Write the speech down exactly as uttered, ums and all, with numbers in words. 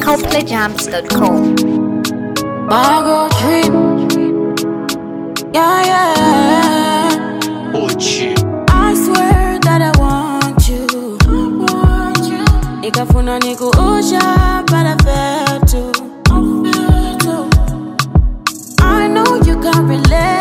coldplay jams dot com. Margot Trip. Yeah, yeah. Oh, shit. I swear that I want you. I want you. Nikafuna nikuusha, but I felt too. I felt too. I know you can't relate.